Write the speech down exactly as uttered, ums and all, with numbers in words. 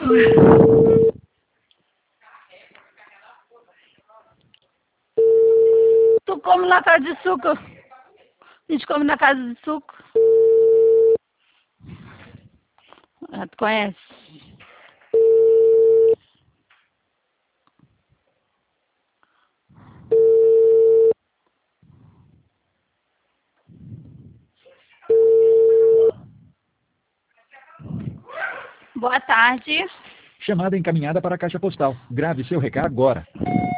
Tu come na casa de suco. A gente come na casa de suco. Ah, tu conhece? Boa tarde. Chamada encaminhada para a caixa postal. Grave seu recado agora.